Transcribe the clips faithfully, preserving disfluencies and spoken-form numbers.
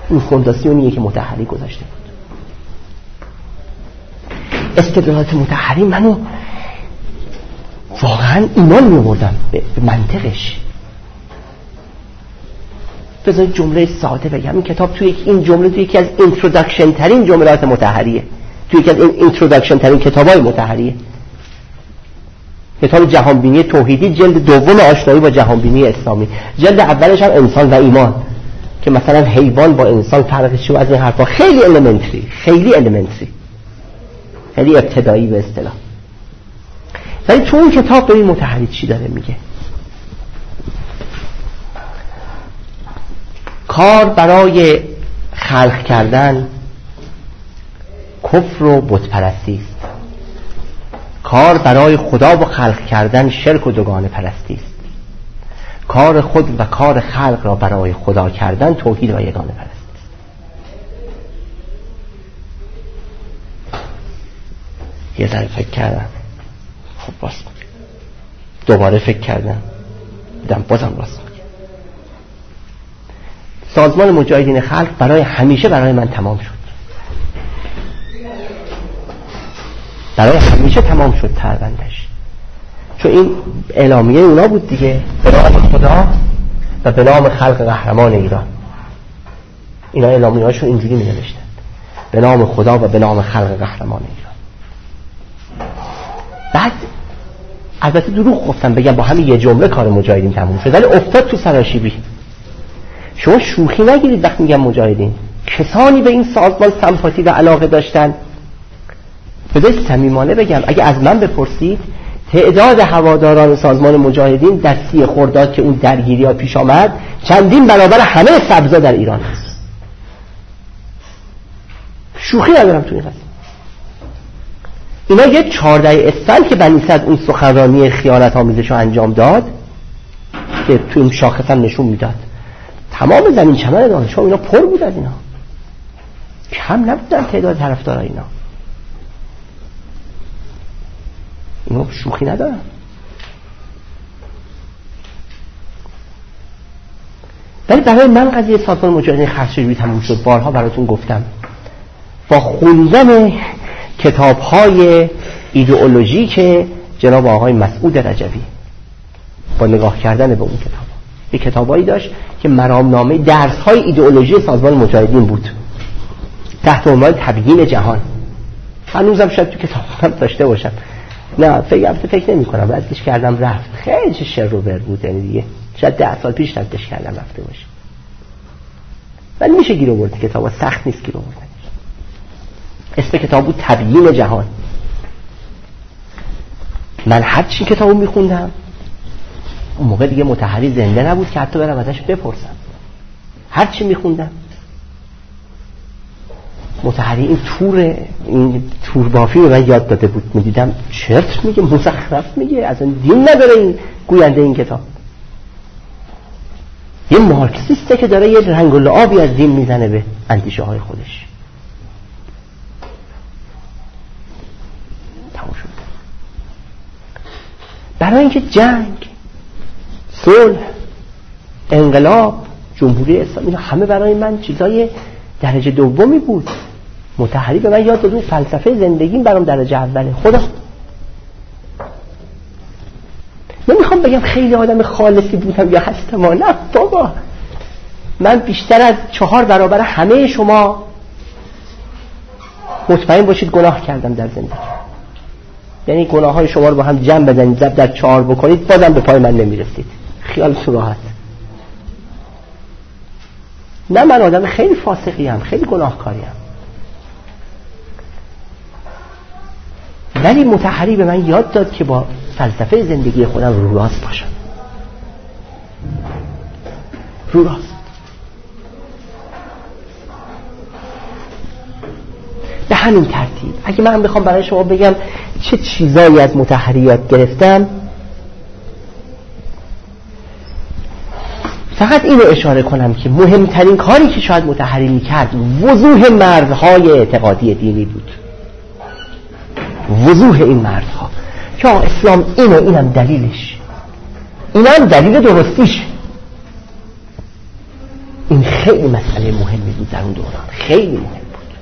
این فونداسیونیه که مطهری گذاشته بود. استدلالات مطهری منو واقعا ایمان می‌آوردم به منطقش. بذارید جمله ساده بگم، این کتاب توی این جمله توی یکی از اینتروداکشن ترین جملات مطهریه، توی یکی از این اینتروداکشن ترین کتابای مطهریه. کتاب جهانبینی توحیدی جلد دوم آشنایی با جهانبینی اسلامی، جلد اولش هم انسان و ایمان که مثلا حیوان با انسان فرقش چیه، از این حرفا خیلی الیمنتری، خیلی الیمنتری، خیلی ابتدایی به اصطلاح. ولی تو اون کتاب ببین مطهری چی داره میگه. کار برای خلق کردن کفر و بت پرستی است. کار برای خدا و خلق کردن شرک و دوگانه پرستی است. کار خود و کار خلق را برای خدا کردن توحید و یگانه پرستی است. یه ذره فکر کردم، خب باز دوباره فکر کردم، دیدم بازم راست. سازمان مجاهدین خلق برای همیشه برای من تمام شد، برای همیشه تمام شد تربندش، چون این اعلامیه اونا بود دیگه، به نام خدا و به نام خلق قهرمان ایران. اینا اعلامیه هاشون اینجوری می نوشتن، به نام خدا و به نام خلق قهرمان ایران. بعد البته دروغ گفتم بگم با همین یه جمله کار مجاهدین تموم شد، ولی افتاد تو سراشیبی. شما شوخی نگیرید وقتی میگم مجاهدین، کسانی به این سازمان سمپاتی و علاقه داشتن. بذارید صمیمانه بگم، اگه از من بپرسید تعداد هواداران سازمان مجاهدین در سی خرداد که اون درگیری ها پیش آمد چندین برابر همه سبزا در ایران است. شوخی ندارم تو این قضیه. اینا یه چهارده اسفند که بنی صدر اون سخنرانی خیانت آمیزش رو انجام داد که تو این شاخص هم نشون میداد، تمام زمین چمن دانشگاه اینا پر بود از اینا، کم نبودن تعداد طرفدارای اینا. اینا شوخی ندارن. ولی برای من قضیه سازمان مجاهدین خلق چجوری تموم شد بارها براتون گفتم. با خوندن کتاب‌های ایدئولوژیک جناب آقای مسعود رجبی، با نگاه کردن به اون کتاب، یه کتابایی داشت که مرامنامه درس‌های ایدئولوژی سازمان مجاهدین بود تحت عنوان تبیین جهان. هنوزم شاید تو کتابم داشته باشم، نه فکر فکر نمی کنم، ردش کردم رفت، خیلی شر رو بر بود، یعنی دیگه شاید ده سال پیش ردش کردم رفته باشه. ولی میشه گیر آورد، کتابا سخت نیست گیر آوردنش. اسم کتاب بود تبیین جهان. من هر چی کتابو میخوندم، اون موقع دیگه مطهری زنده نبود که حتی برم ازش بپرسم، هر چی میخوندم مطهری این تور این تور بافی رو من یاد داده بود، میدیدم چرت میگه، مزخرف میگه، اصلا دین نداره این گوینده این کتاب. یه مارکسیسته که داره یه رنگ و لعابی از دین میزنه به اندیشه های خودش. تمام شد. برای اینکه جنگ، صلح، انقلاب، جمهوری اسلامی، اینا همه برای من چیزای درجه دومی بود. مطهری به من یاد داد فلسفه زندگیم برام درجه اوله. خدا نمیخوام بگم خیلی آدم خالصی بودم یا هستم، نه بابا، من بیشتر از چهار برابر همه شما مطمئن باشید گناه کردم در زندگی. یعنی گناه های شما رو با هم جمع بزنید ضرب در چهار بکنید بازم به پای من نمیرسید. خیالتون راحت. نه من آدم خیلی فاسقی ام، خیلی گناهکاری ام، ولی مطهری به من یاد داد که با فلسفه زندگی خودم رو راست باشم، رو راست. به همین ترتیب اگه من بخوام برای شما بگم چه چیزایی از مطهری یاد گرفتم، فقط اینو اشاره کنم که مهمترین کاری که شاید مطهری میکرد وضوح مرزهای اعتقادی دینی بود. وضوح این مرزها که اسلام اینو، اینم دلیلش، اینم دلیل درستیش. این خیلی مسئله مهمی بود در اون دوران، خیلی مهم بود.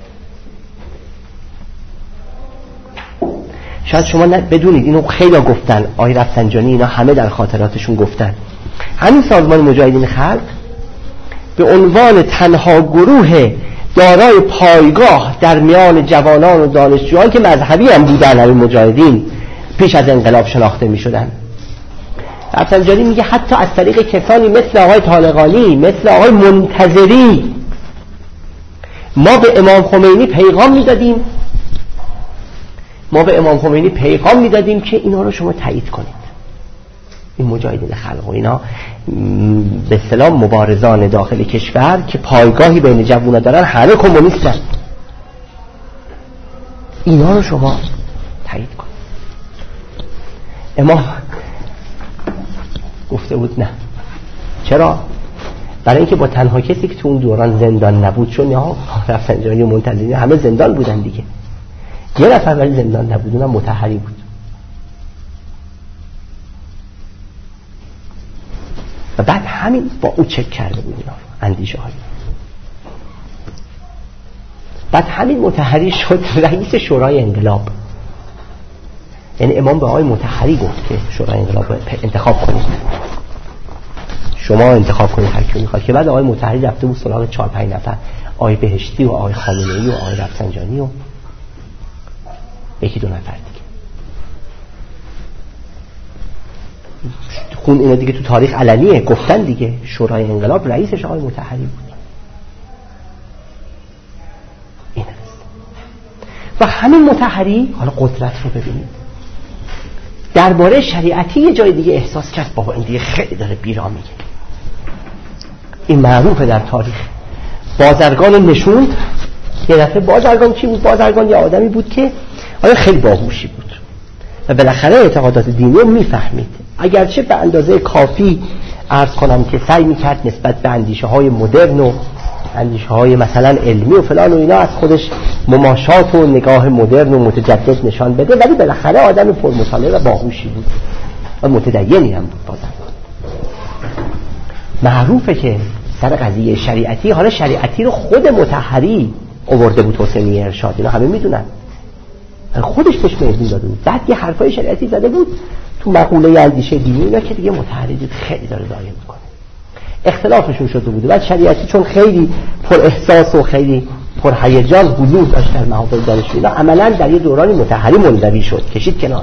شاید شما بدونید اینو خیلی گفتن، آقای رفسنجانی اینا همه در خاطراتشون گفتن. همین سازمان مجاهدین خلق به عنوان تنها گروه دارای پایگاه در میان جوانان و دانشجویان که مذهبی هم بودن، همین مجاهدین پیش از انقلاب شناخته می شدن. رفسنجانی میگه حتی از طریق کسانی مثل آقای طالقانی، مثل آقای منتظری، ما به امام خمینی پیغام میدادیم ما به امام خمینی پیغام میدادیم که اینا رو شما تایید کنید. این مجاهدین خلق و اینا به اصطلاح مبارزان داخل کشور که پایگاهی بین جوونا دارن همه کمونیستن، اینا رو شما تایید کنید. امام گفته بود نه. چرا؟ برای اینکه با تنها کسی که تو اون دوران زندان نبود، چون یا رفسنجانی و منتظری همه زندان بودن دیگه، یه نفر ولی زندان نبود، اونم مطهری بود. و بعد همین با او چک کرده بود اینا اندیشه هایی. بعد همین مطهری شد رئیس شورای انقلاب. یعنی امام به آقای مطهری گفت که شورای انقلاب انتخاب کنید، شما انتخاب کنید هر کی میخواد. که بعد آقای مطهری رفته بود سراغ چهار پنج نفر، آقای بهشتی و آقای خامنه‌ای و آقای رفسنجانی و یکی دو نفر دیگه. خون اینا دیگه تو تاریخ علنیه، گفتن دیگه شورای انقلاب رئیسش آقای مطهری بود. این است. و همین مطهری، حالا قدرت رو ببینید، درباره شریعتی یه جای دیگه احساس کرد بابا این دیگه خیلی داره بیرا میگه. این معروفه در تاریخ. بازرگان نشوند. یه دفعه بازرگان کی بود؟ بازرگان یه آدمی بود که آیا خیلی باهوشی بود و بالاخره اعتقادات دینی رو میفهمید، اگرچه به اندازه کافی عرض کنم که سعی میکرد نسبت به اندیشه های مدرن و اندیشه های مثلا علمی و فلان و اینا از خودش مماشات و نگاه مدرن و متجدد نشان بده، ولی بالاخره آدم پرمطالعه و باهوشی بود و متدینی هم بود. بازم معروفه که سر قضیه شریعتی، حالا شریعتی رو خود مطهری آورده بود، حسینی ارشاد، اینا همه میدونن، خودش بهش مهدی داده بود. بعد یه حرفای شریعتی زده بود تو مقوله اندیشه دینی اینا که دیگه مطهری دید خیلی داره ضایع میکنه. اختلافشون شده بود. بعد شریعتی چون خیلی پر احساس و خیلی پر هیجان حضور داشت در محافل دانشجو، اینا عملا در یه دورانی مطهری منزوی شد، کشید کنار.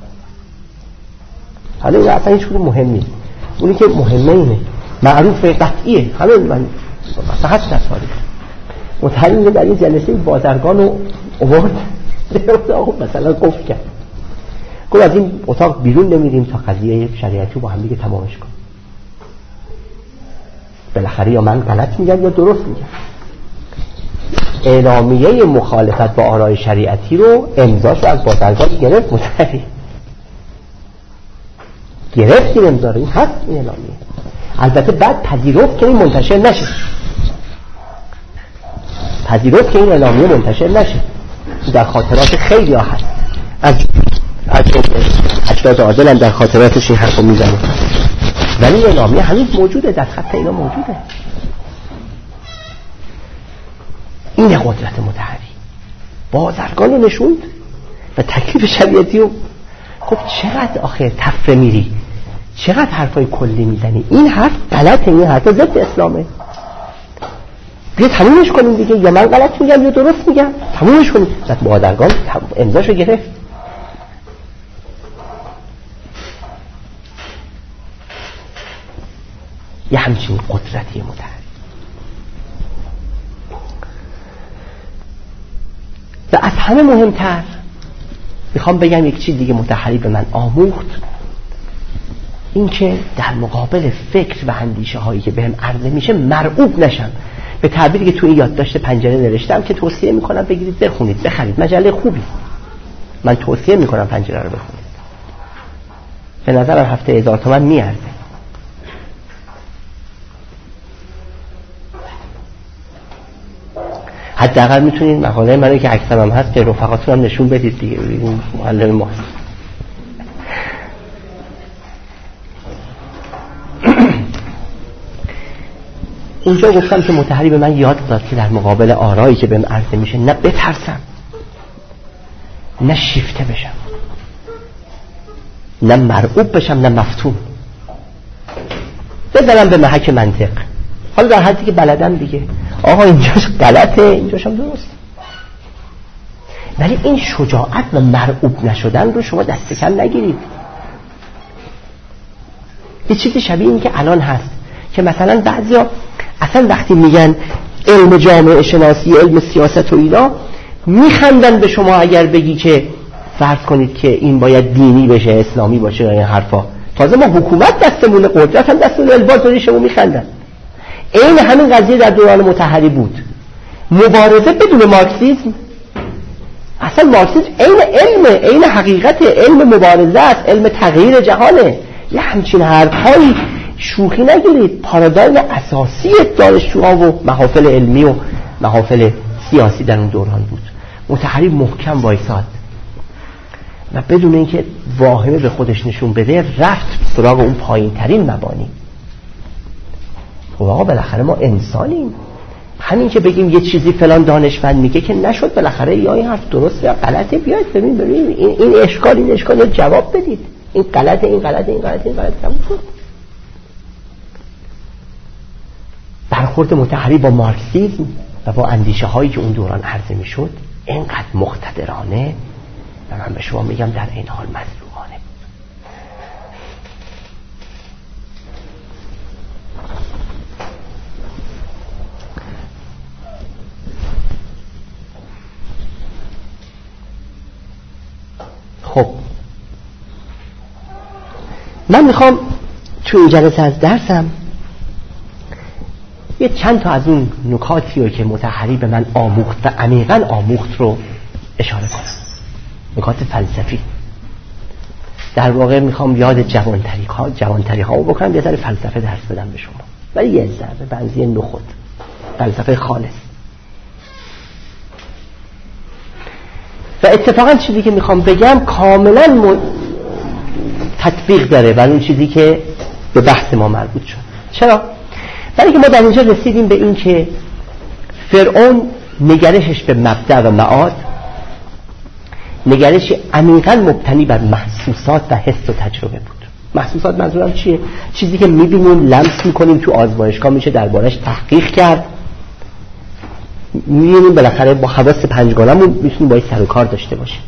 حالا این اصلا هیچ کدوم مهم نیست. اونی که مهمه اینه، معروفه، قطعیه، همه من فقط در تاریخ مطهری در یه جلسه بازرگان رو آورد مثلا گفت کرد، گفت از این اتاق بیرون نمیریم تا قضیه شریعتی با هم دیگه تمامش کنیم. بالاخره یا من غلط میگم یا درست میگم. اعلامیه مخالفت با آرای شریعتی رو امضاش رو از بازرگان گرفت. مطهری گرفت این امضا رو، این هست این اعلامیه. البته بعد پذیرفت که این منتشر نشه، پذیرفت که این اعلامیه منتشر نشه. در خاطرات خیلی ها هست، از از اجداد عادل هم در خاطراتش این حرفو میزنه، ولی اعلامیه هنوز موجوده، در خط اینا موجوده. این قدرت مطهری. بازرگان رو نشوند و تکلیف شریعتی رو خب چقدر آخه تفره میری، چقدر حرفای کلی میزنی، این حرف غلطه، این حرف ضد اسلامه، بیا تمومش کنیم دیگه، یا من غلط میگم یا درست میگم، تمومش کنیم. بعد بازرگان امضاشو گرفت. یه همچین قدرتی مطهری. و از همه مهمتر میخوام بگم یک چیز دیگه مطهری به من آموخت، این که در مقابل فکر و اندیشه هایی که بهم عرضه میشه مرعوب نشم. به تعبیری که تو این یادداشت پنجره نوشتم که توصیه میکنم بگیرید بخونید، بخرید، مجله خوبی، من توصیه میکنم پنجره رو بخونید، به نظرم هفته هزار تومن میارزه. حداقل میتونید مقاله منو که عکسم هم هست که رفقاتون هم نشون بدید دیگه، ببینید معلم ماست. اینجا گفتم که مطهری به من یاد داد که در مقابل آرایی که بهم عرضه میشه نه بترسم، نه شیفته بشم، نه مرعوب بشم، نه مفتون، بزنم به محک منطق. حالا در حدی که بلدم دیگه، آقا اینجاش غلطه، اینجاش هم درست. ولی این شجاعت و مرعوب نشدن رو شما دست کم نگیرید. یه چیزی شبیه این که الان هست که مثلا بعضیا اصلا وقتی میگن علم جامعه شناسی، علم سیاست و اینا، میخندن به شما اگر بگی که فرض کنید که این باید دینی بشه، اسلامی باشه یا این حرفا. تازه ما حکومت دستمون، قدرت هم دستمون، الباز داری شما میخندن. این همین قضیه در دوران مطهری بود. مبارزه بدون مارکسیسم، اصلا مارکسیسم این علم، این حقیقت، علم مبارزه است، علم تغییر جهانه. یه همچین حرفایی شوخی نگیرید. پارادایم اساسی دانشجوها و محافل علمی و محافل سیاسی در اون دوران بود. مطهری محکم وایساد و بدون اینکه واهمه به خودش نشون بده رفت سراغ اون پایین ترین مبانی. خب آقا بالاخره ما انسانیم، همین که بگیم یه چیزی فلان دانشمند میگه که نشد، بالاخره یا این حرف درسته یا غلطه، بیاید ببین ببین این این اشکال این اشکال رو جواب بدید، این غلطه این غلطه این غلطه این غلطه تموم شد. برخورد مطهری با مارکسیسم و با اندیشه هایی که اون دوران عرضه میشد اینقدر مقتدرانه و من به شما میگم در این حال مظلومانه بود. خب من میخوام تو این جلسه از درسم یه چند تا از اون نکاتی رو که مطهری به من آموخت و عمیقاً آموخت رو اشاره کنم. نکات فلسفی. در واقع میخوام یاد جوانتری ها جوانتری ها رو بکنم، یه ذره فلسفه درس بدم به شما، ولی یه ذره بنزی نخود، فلسفه خالص. و اتفاقا چیزی که میخوام بگم کاملا م... تطبیق داره بر اون چیزی که به بحث ما مربوط شد. چرا؟ برای که ما در اینجا رسیدیم به این که فرعون نگرشش به مبدأ و معاد نگرشی عمیقاً مبتنی بر محسوسات و حس و تجربه بود. محسوسات منظورم چیه؟ چیزی که میبینیم، لمس میکنیم، تو آزمایشگاه میشه دربارش تحقیق کرد، میبینیم بالاخره با حواس پنجگانمون میتونیم باید سر و کار داشته باشیم.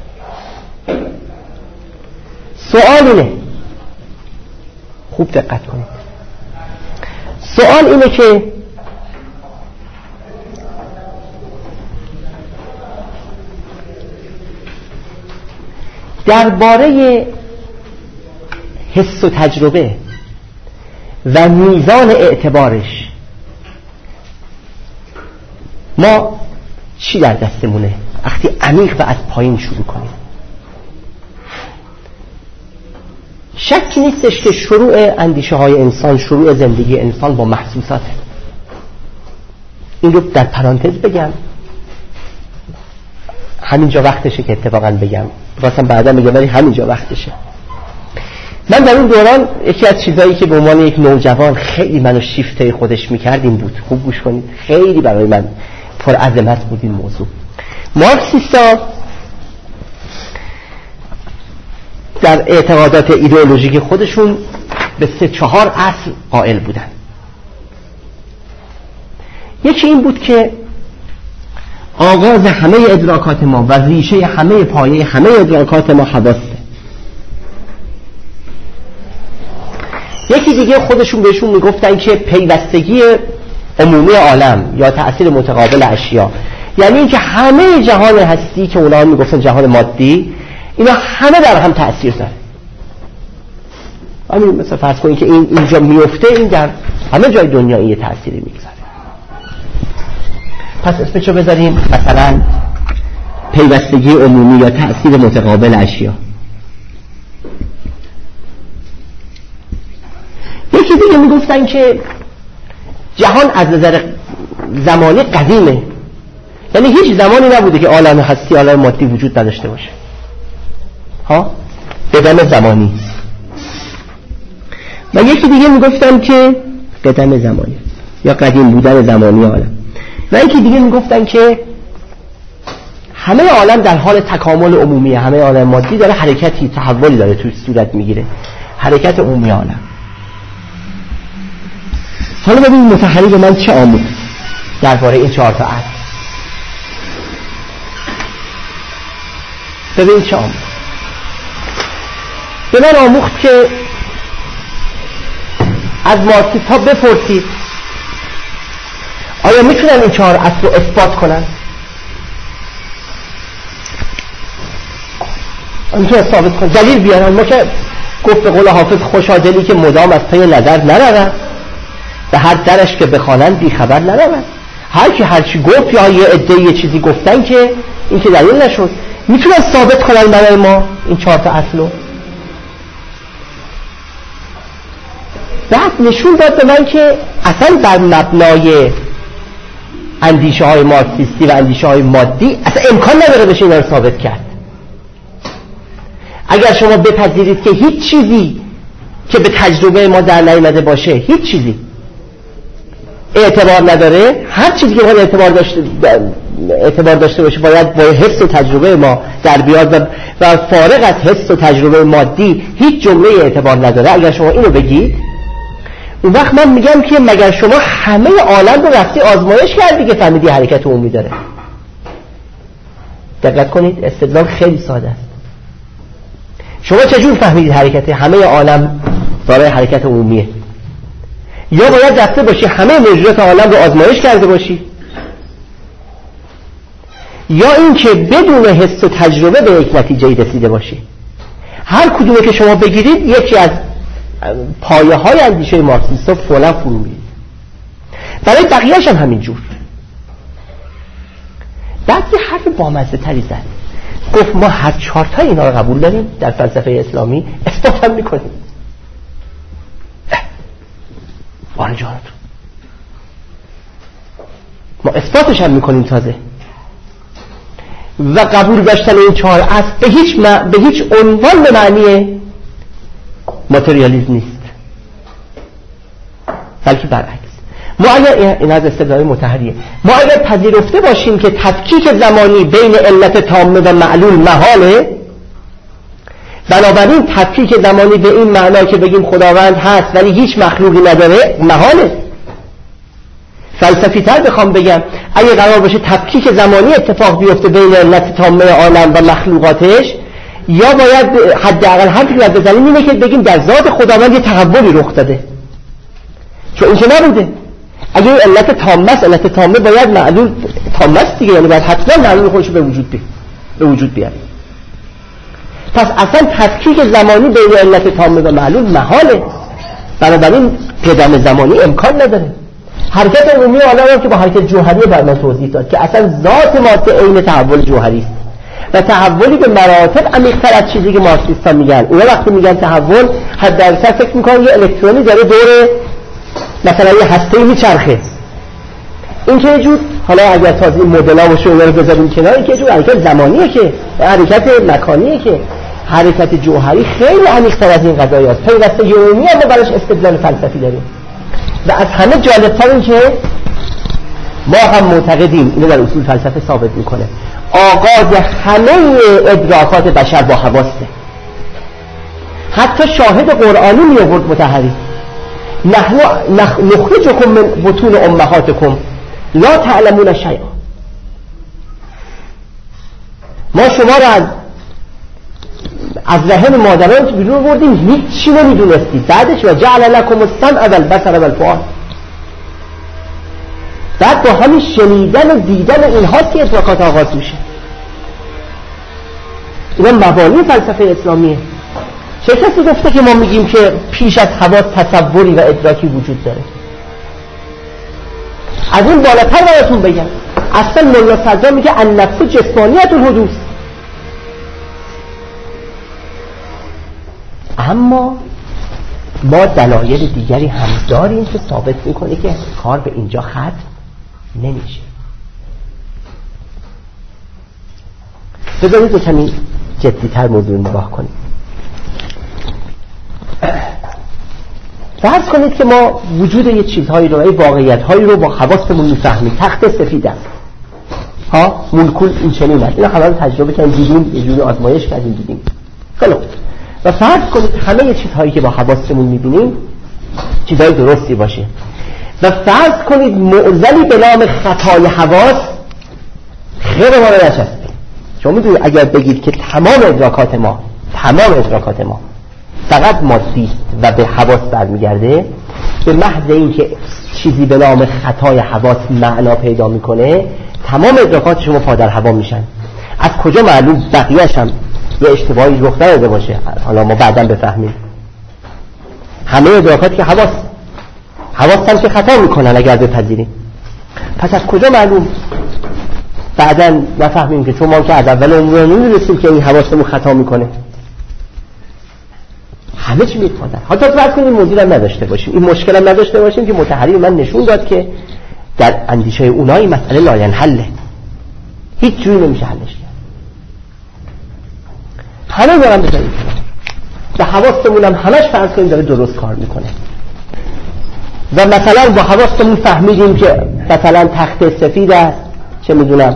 سوال اینه، خوب دقت کنید، سوال اینه که درباره حس و تجربه و میزان اعتبارش ما چی در دستمونه وقتی عمیق و از پایین شروع کنیم؟ شکی نیستش که شروع اندیشه های انسان، شروع زندگی انسان با محسوساته. این رو در پرانتز بگم، همینجا وقتشه که اتفاقا بگم، بخواستم بعدا بگم ولی همینجا وقتشه. من در اون دوران یکی از چیزایی که به عنوان یک نوجوان خیلی منو شیفته خودش میکرد این بود، خوب گوش کنید، خیلی برای من پر عظمت بود این موضوع. مارکسیستا در اعتقادات ایدئولوژیک خودشون به سه چهار اصل قائل بودن. یکی این بود که آغاز همه ادراکات ما و ریشه همه پایه همه ادراکات ما حواسه. یکی دیگه خودشون بهشون میگفتن که پیوستگی عمومی عالم یا تأثیر متقابل اشیا، یعنی اینکه همه جهان هستی که اونا میگفتن جهان مادی، اینا همه در هم تأثیر داره. همین مثلا فرض کنید که این اینجا میفته، این در همه جای دنیا این یه تأثیری میگذاره. پس اسمشو بذاریم مثلا پیوستگی عمومی یا تأثیر متقابل اشیا. یکی دیگه میگفتن که جهان از نظر زمانی قدیمه، یعنی هیچ زمانی نبوده که عالم هستی عالم مادی وجود نداشته باشه، ها، قدم زمانی. و یکی دیگه میگفتن که قدم زمانی یا قدیم بودن زمانی عالم. و اینکه دیگه میگفتن که همه عالم در حال تکامل عمومیه، همه عالم مادی داره حرکتی تحولی داره توی صورت میگیره، حرکت عمومی عالم. حالا ببین متحری به من چه آموخت درباره این چهار تا اصل. ببین چه آموخت. به من آموخت که از مارکسیست ها بپرسید آیا میتونن این چهار اصل رو اثبات کنن؟ میتونن ثابت کنن، دلیل بیارن. ما که گفت به قول حافظ خوشادلی که مدام از پی نظر نرون، به هر درش که بخوانند بی خبر نرون. هر کی هر چی گفت یا یه عده یه چیزی گفتن که این که دلیل نشد. میتونن ثابت کنن برای ما این چهار تا اصل رو؟ بعد نشون داد به من که اصلا بر مبنای اندیشه های مارکسیستی و اندیشه های مادی اصلا امکان نداره بشه اینا رو ثابت کرد. اگر شما بپذیرید که هیچ چیزی که به تجربه ما در نیامده باشه، هیچ چیزی اعتبار نداره، هر چیزی که باید اعتبار داشته اعتبار داشته باشه باید با حس و تجربه ما در بیاد و, و فارغ از حس و تجربه مادی هیچ جمله اعتبار نداره. اگر شما اینو بگید، اون وقت من میگم که مگر شما همه عالم رو رفتی آزمایش کردی که فهمیدی حرکت عمومی داره؟ دقت کنید، استدلال خیلی ساده است. شما چجور فهمیدید حرکت همه عالم داره حرکت عمومیه؟ یا باید رفته باشی همه موجودات عالم رو آزمایش کرده باشی، یا اینکه بدون حس و تجربه به یک نتیجه رسیده باشی. هر کدومه که شما بگیرید یکی از پایه های اندیشه مارکسیستا فولا فرو میره. برای بقیه‌اش هم همین جور. بعد یه حرف بامزه تری زد، گفت ما هر چهار تا اینا رو قبول داریم در فلسفه اسلامی، اثبات هم میکنیم. وارد جانتون ما اثباتش هم میکنیم تازه. و قبول داشتن این چهار اصل به هیچ م... به هیچ عنوان به معنی ماتریالیسم نیست، بلکه برعکس. ما اگر این از استدلال متحریه، ما اگر پذیرفته باشیم که تفکیک زمانی بین علت تامه و معلول محاله، بنابراین تفکیک زمانی به این معنا که بگیم خداوند هست ولی هیچ مخلوقی نداره محاله. فلسفی تر بخوام بگم، اگه قرار باشه تفکیک زمانی اتفاق بیفته بین علت تامه عالم و مخلوقاتش، یا باید حداقل حرفی که بزنیم اینه که بگیم در ذات خداوند یه تحولی رخ داده، چون این که نبوده. اگه علت تامه است، علت تامه باید معلول تامه است دیگه، یعنی باید حتما معلول خودش به وجود بی به وجود بیاره. پس اصلا تفکیک زمانی بین علت تامه و معلول محاله، بنابراین قدم زمانی امکان نداره. حرکت عمومی عالم که با حرکت جوهری بر من توضیح داد که اصلا ذات ماده عین تحول جوهری است و تحولی به مراتب عمیق‌تر از چیزی که مارکسیست‌ها میگن. اونا وقتی میگن تحول، حد اکثر فکر میکنن یه الکترونی داره دور مثلا یه هسته‌ای میچرخه. این که یه جور، حالا اگر تازه این مدل‌ها باشه اونا رو بذاریم کنار، این که یه جور حرکت زمانیه، که حرکت مکانیه، که حرکت جوهری خیلی عمیق‌تر از این قضاياست. پیوسته عمومی اما براش استدلال فلسفی داریم. و از همه جالب‌تر این که ما هم معتقدیم، اینو در اصول فلسفه ثابت میکنه، آغاز همه ادراکات بشر با حواسه. حتی شاهد قرآنی می آورد مطهری، نحن نخرجکم من بطون امهاتکم لا تعلمون شیئا. ما شما را از از رحم مادران بیرون بردیم، هیچ چی نمیدونستید. بعدش و جعل لکم السمع والبصر والفؤاد، بعد با همین شنیدن و دیدن اینهاست که ادراکات آغاز میشه. اینا مبانی فلسفه اسلامیه. چه کسی گفته که ما میگیم که پیش از حواس تصوری و ادراکی وجود داره؟ از این بالاتر براتون بگم، اصلا ملا صدرا میگه النفس جسمانیت الحدوث. اما ما دلایل دیگری هم داریم که ثابت میکنه که کار به اینجا ختم نمیشه. بذارید کمی جدی‌تر موضوع نگاه کنیم. فرض کنید که ما وجود یه چیزهایی رو، یه واقعیت‌هایی رو با حواسمون می‌فهمیم. تخت سفید است ها، مولکول این چنین است، اینا همه رو تجربه کردیم، دیدیم، یه جوری آزمایش کردیم، دیدیم. خلاص و فرض کنید همه چیزهایی که با حواسمون می‌بینیم چیزهای درستی باشه و فرض کنید معضلی به نام خطای حواس خیر ما رو نچسبه. شما می‌دونید اگر بگید که تمام ادراکات ما تمام ادراکات ما فقط مادی است و به حواس برمیگرده، به محض اینکه چیزی به نام خطای حواس معنا پیدا میکنه تمام ادراکات شما پادر هوا میشن. از کجا معلوم بقیه‌اش هم یه اشتباهی رخ نداده باشه؟ حالا ما بعداً بفهمیم. همه ادراکات که حواس حواس هم که خطا میکنن اگر بپذیریم. پس از کجا معلوم بعداً نفهمیم که چون ما که از اول عمر نمی‌رسیم که این حواسمون خطا میکنه. همه چی میپادن. حتی فرض کنیم موضوع هم نداشته باشیم، این مشکل هم نداشته باشیم که متحری من نشون داد که در اندیشه اونایی مسئله لاینحله، هیچ جوری نمیشه حلش کرد. همه دارن بذاریم و حواسمون هم همش فرض کنیم داره درست کار میکنه و مثلا با حواسمون فهمیدیم که مثلا تخت سفید است، چه میدونم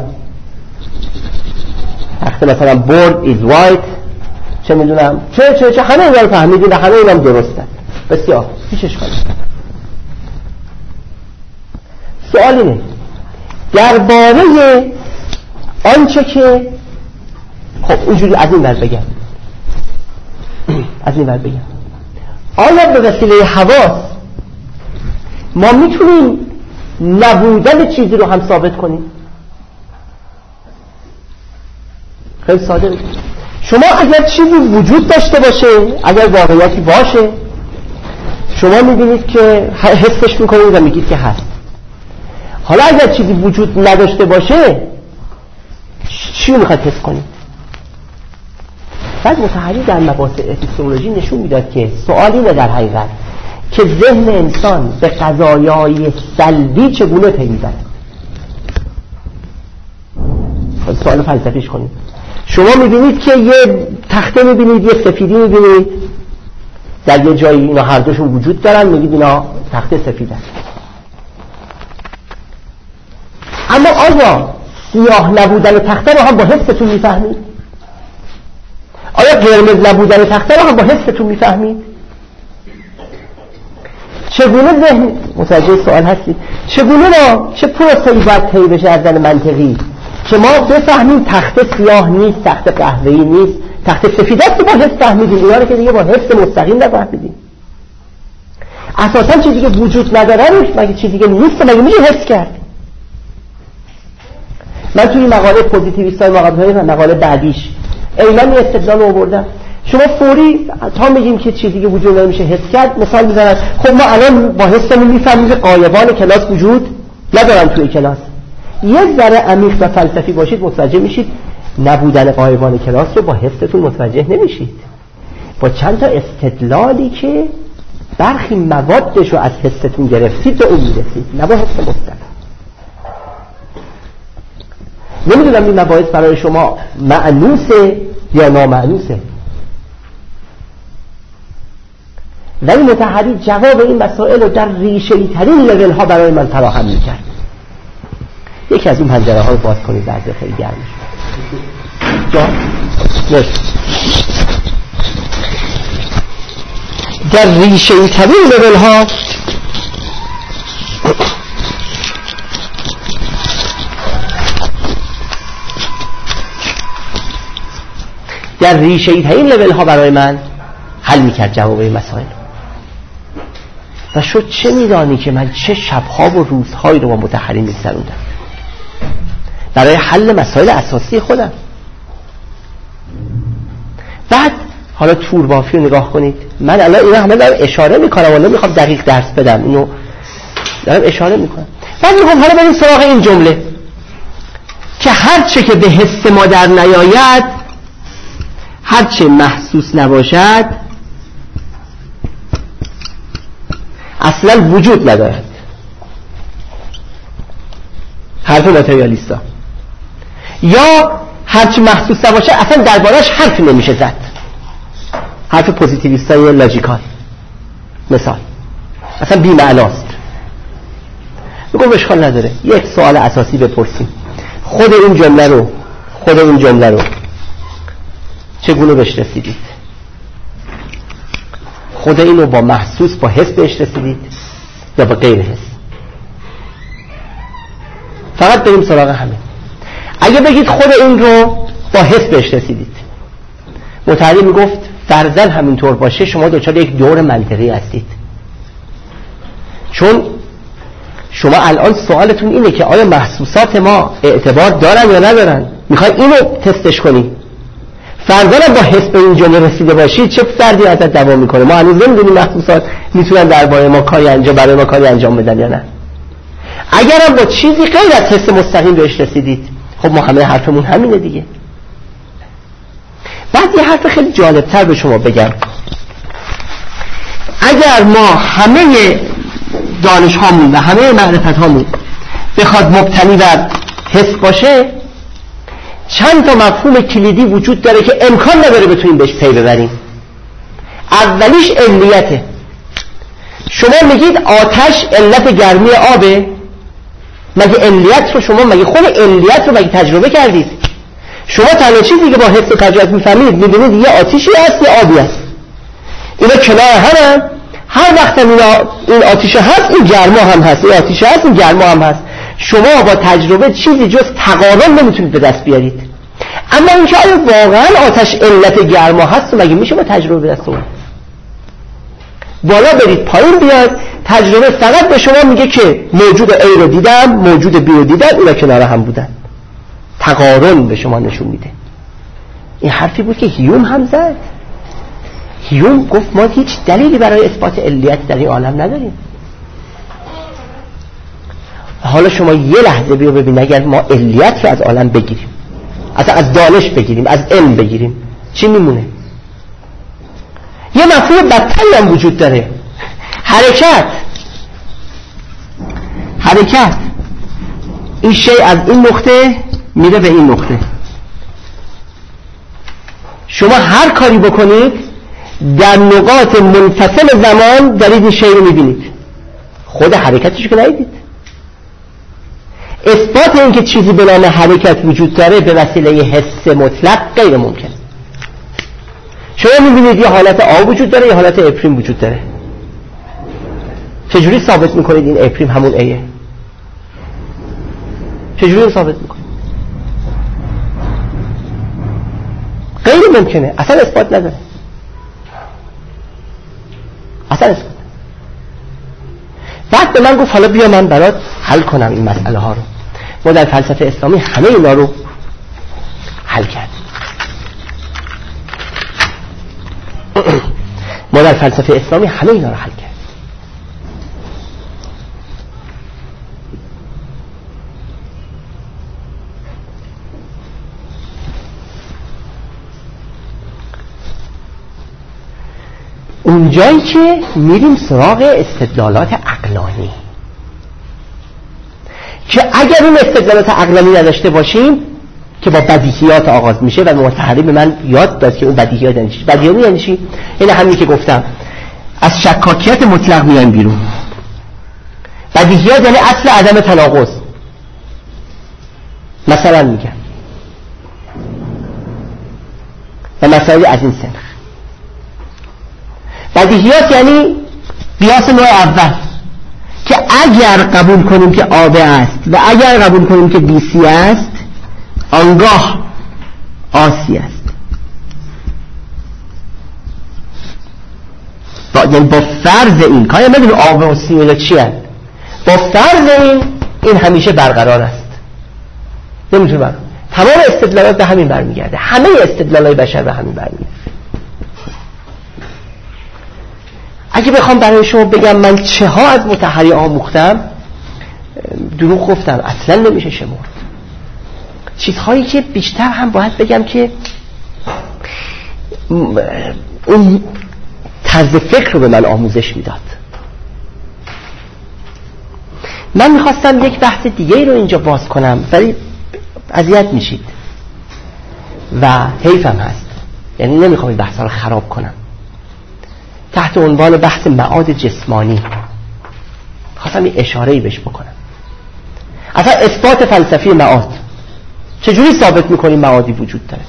تخت مثلا board is white، چه میدونم چه چه چه همه اینا رو فهمیدیم و همه اینا هم درسته. بسیار هیچ اشکالی نیست. سوال اینه درباره آنچه که خب اونجوری از این ور بگم از این ور بگم آیا به وسیله حواس ما میتونیم نبودن چیزی رو هم ثابت کنیم؟ خیلی ساده بگم. شما اگر چیزی وجود داشته باشه، اگر واقعیتی باشه، شما میبینید که حسش میکنید و میگید که هست. حالا اگر چیزی وجود نداشته باشه چی میخواد حس کنید؟ بعد متحری در مباحث اپیستمولوژی نشون میداد که سوال اینه در حقیقت که ذهن انسان به قضایای سلبی چگونه پی میبره. سوال فلسفیش کنید. شما میبینید که یه تخته میبینید، یه سفیدی میبینید در یه جایی، اینا هر دوشون وجود دارن، میگید اینا تخته سفید است. اما آیا سیاه نبودن تخته رو هم با حستون میفهمید؟ آیا قرمز نبودن تخته رو هم با حستون میفهمید؟ چگونه ذهن متوجه سوال هستید؟ چگونه را چه پروسه‌ای باید طی بشه از نظر منطقی که ما بفهمیم تخت سیاه نیست، تخت قهوه‌ای نیست، تخت سفید است که با حس فهمیدیم، اینا رو که دیگه با حس مستقیم نفهمیدیم. اساساً چیزی که وجود نداره مگه چیزی که نیست مگه میشه حس کرد؟ من توی مقاله پوزیتیویستای مقاله و مقاله بعدیش اینا می استدلال رو آوردم. شما فوری تا میگیم که چیزی که وجود نمیشه حس کرد مثال میزنن، خب ما الان با حسمون میفهمیم که غایبان کلاس وجود ندارن توی کلاس. یه ذره عمیق و فلسفی باشید متوجه میشید نبودن غایبان کلاس رو با حستون متوجه نمیشید، با چند تا استدلالی که برخی موادش رو از حستون گرفتید به اون میرسید، نه با حس مستقیم. نمیدونم این مباحث برای شما معنوسه یا نامعنوسه، ولی متحری جواب این مسائل رو در ریشه‌ای ترین لول ها برای من فراهم میکرد. یکی از این پنجره ها رو باز کنید، درجه خیلی گرم میشه. جا نش در ریشه‌ای ترین لول ها در ریشه‌ای ترین لول ها برای من حل میکرد جواب این مسائل. و شد چه میدانی که من چه شبها و روزهایی رو با متحری میگذروندم برای حل مسائل اساسی خودم. بعد حالا تور بافی رو نگاه کنید. من الان اینا همه دارم اشاره میکنم و نمیخوام دقیق درس بدم، اینو دارم اشاره میکنم. بعد میخوام حالا بریم سراغ این جمله که هرچه که به حس ما در نیاید، هرچه محسوس نباشد، اصلا وجود ندارد. حرف ماتریالیستا. یا هرچی محسوس نباشه اصلا دربارش حرف نمیشه زد. حرف پوزیتیویستای لاجیکال. مثال اصلا بی معناست. میگم اشکال نداره، یک سوال اساسی بپرسیم، خود این جمله رو خود این جمله رو چگونه بهش رسیدید؟ خود اینو با محسوس با حس بهش رسیدید یا با غیر حس؟ فقط بریم سراغ همین. اگه بگید خود این رو با حس بهش رسیدید، متعلی میگفت فرضاً همینطور باشه شما دچار یک دور منطقی هستید، چون شما الان سوالتون اینه که آیا محسوسات ما اعتبار دارن یا ندارن، میخوای اینو تستش کنی. فرضاً با حس به این جمله رسیده باشید، چه فردی ازت دوام میکنه؟ ما هنوز نمیدونیم محسوسات میتونن درباره ما کاری انجام برای ما کاری انجام بدن یا نه. اگرم با چیزی غیر از حس مستقیم بهش رسیدید، خب ما همه حرفمون همینه دیگه. بعد یه حرف خیلی جالبتر به شما بگم. اگر ما همه دانش هامون و همه معرفت هامون بخواد مبتنی بر حس باشه، چند تا مفهوم کلیدی وجود داره که امکان نداره بتونیم بهش پی ببریم. اولیش علیته. شما میگید آتش علت گرمی آبه، مگه علیت رو شما مگه خود علیت رو مگه تجربه کردید؟ شما تنها چیزی که با حس و تجربه میفهمید میبینید یه آتیشی هست یه آبی هست، اینا کنار هم، هر وقت اینا این آتیش هست این گرما هم هست، این آتیش هست این گرما هم هست. شما با تجربه چیزی جز تقارن نمیتونید به دست بیارید. اما اینکه آیا واقعا آتش علت گرما هست مگه میشه با تجربه به دست اومد؟ بالا برید پایین بیاد، تجربه فقط به شما میگه که موجود A رو دیدم، موجود B رو دیدم، اینا کنار هم بودن. تقارن به شما نشون میده. این حرفی بود که هیوم هم زد. هیوم گفت ما هیچ دلیلی برای اثبات علیت در این عالم نداریم. حالا شما یه لحظه بیا ببین اگر ما علیت رو از عالم بگیریم، اصلا از دانش بگیریم، از علم بگیریم، چی میمونه؟ یه مفهوم بدتری هم وجود داره، حرکت. حرکت این شی از این نقطه میره به این نقطه. شما هر کاری بکنید در نقاط منفصل زمان دارید این شی رو میبینید، خود حرکتش که ندیدید. اثبات این که چیزی به نام حرکت وجود داره به وسیله حس مطلق غیر ممکن. شما میبینید یه حالت آ وجود داره یه حالت اپریم وجود داره، چجوری ثابت میکنید این اپریم همون ایه؟ چجوری ثابت میکنید؟ غیر ممکنه، اصلا اثبات نداره، اصلا اثبات. بعد به من گفت حالا بیا من برات حل کنم این مسئله ها رو. ما در فلسفه اسلامی همه اینا رو حل کردیم. ما در فلسفه اسلامی همه اینا رو حل کردیم. اونجایی که میریم سراغ استدلالات عقلانی که اگر اون استدلالات عقلانی نداشته باشیم که با بدیهیات آغاز میشه و متحری به من یاد داد که اون بدیهیات یعنی چی. بدیهیات یعنی چی؟ این همینی که گفتم، از شکاکیت مطلق میایم بیرون. بدیهیات یعنی اصل عدم تناقض. مثلا میگم و مسائل از این سنخ. بدیهیات یعنی قیاس نوع اول که اگر قبول کنیم که آب است و اگر قبول کنیم که بیسی است آنگاه آسی است. با یعنی با فرض این کاری نمیدونی آب و سی چی هست، با فرض این این همیشه برقرار است، نمیتونه برقرار. تمام استدلالات به همین برمیگرده، همه استدلالات بشر به همین برمیگرده. اگه بخوام برای شما بگم من چه ها از مطهری آموختم، دروغ گفتم، اصلا نمیشه شمرد. چیزهایی که بیشتر هم باید بگم که اون طرز فکر رو به من آموزش میداد. من میخواستم یک بحث دیگه رو اینجا باز کنم ولی اذیت میشید و حیفم هست، یعنی نمیخوام این بحث رو خراب کنم. تحت عنوان بحث معاد جسمانی خواستم یه اشاره‌ای بهش بکنم. اصلا اثبات فلسفی معاد چجوری ثابت میکنیم معادی وجود داره؟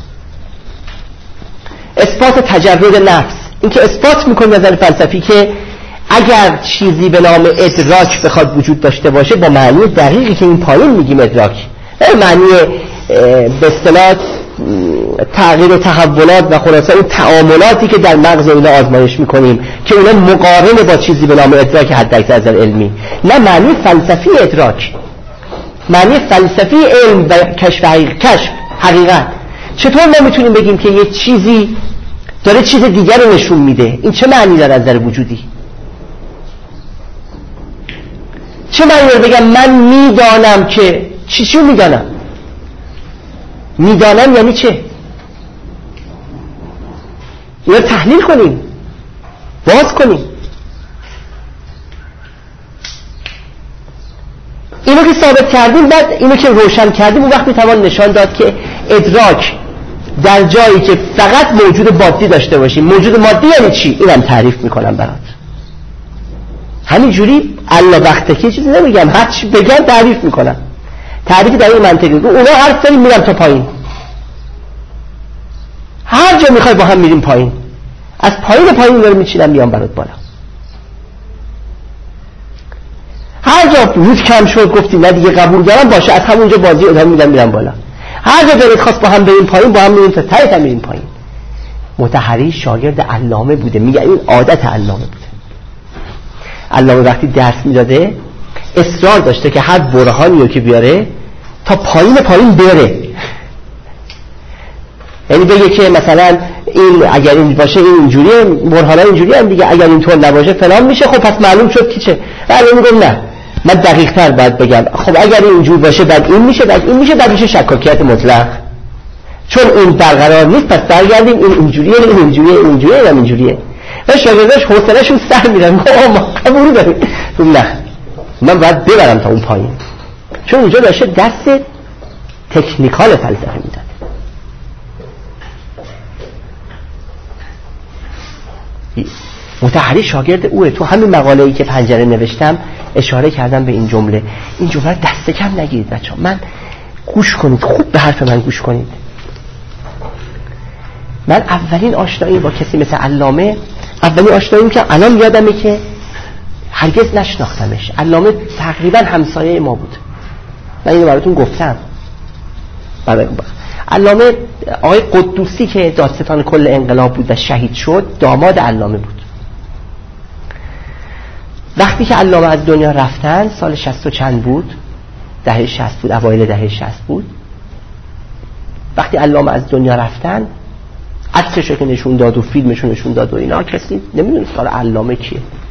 اثبات تجرد نفس، اینکه اثبات میکنیم نظر فلسفی که اگر چیزی به نام ادراک بخواد وجود داشته باشه با معنی دقیقی که این پایین میگیم ادراک، معنی به اصطلاح تغییر و تحولات و خلاصه اون تعاملاتی که در مغز اینا آزمایش میکنیم که اونا مقارنه با چیزی به نام ادراک حداکثر از علمی، نه معنی فلسفی ادراک، معنی فلسفی علم و کشف حقیقت. کشف حقیقت چطور ما میتونیم بگیم که یه چیزی داره چیز دیگر رو نشون میده؟ این چه معنی داره از نظر وجودی؟ چه معنی داره بگم من میدانم که چی چی میدانم؟ میدانم یعنی چه؟ اینو تحلیل کنیم، باز کنیم. اینو که ثابت کردیم، بعد اینو که روشن کردیم، اون وقت میتوان نشان داد که ادراک در جایی که فقط موجود مادی داشته باشیم. موجود مادی یعنی چی؟ اینم تعریف میکنم برات. همینجوری الله وقتکی چیزی نمیگم، هر چی بگم تعریف میکنم. تعریفی در این منطقی رو اونا حرف داریم میرم تا پایین، هر جا میخوای با هم میریم پایین، از پایین پایین رو میچینم میام برات بالا. هر جا روز کم شد گفتی نه دیگه قبول دارم، باشه از همونجا بازی ادامه میدم میرم بالا. هر جا دلت خواست با هم بریم پایین، با هم میریم تا ته تا میریم پایین. مطهری شاگرد علامه بوده، میگه این عادت علامه بوده. علامه وقتی درس میداده اصرار داشته که هر برهانی رو که بیاره تا پایین پایین بره، یعنی بگه که مثلا این اگر این باشه این اینجوریه، برهانا اینجوری هم دیگه، اگر اینطور نباشه فلان میشه. خب پس معلوم شد که چه؟ ولی میگم نه، من دقیق تر باید بگم. خب اگر این اینجور باشه بعد این میشه، بعد این میشه، بعد میشه شکاکیت مطلق. چون این برقرار نیست پس برگردیم این اینجوریه، این اینجوریه، این اینجوریه، این اینجوریه. و شاگرداش حوصله‌شون سر میرن، خب ما قبول داریم. نه من باید ببرم تا اون پایین، چون اونجا داشته دست تکنیکال فلسفه میداد. مطهری شاگرد اوه. تو همین مقاله‌ای که پنجره نوشتم اشاره کردم به این جمله. این جمله رو دست کم نگیرید بچه‌ها. من گوش کنید، خوب به حرف من گوش کنید. من اولین آشنایی با کسی مثل علامه، اولین آشناییم که الان یادمه که هرگز نشناختمش. علامه تقریبا همسایه ما بود. من اینو براتون گفتم. برای علامه آقای قدوسی که دادستان کل انقلاب بود و شهید شد، داماد علامه بود. وقتی که علامه از دنیا رفتن سال شصت و چند بود، دهه شصت بود، اوایل دهه شصت بود. وقتی علامه از دنیا رفتن عکسشو که نشون داد و فیلمشو نشون داد و اینا، کسی نمیدونه سال علامه کیه.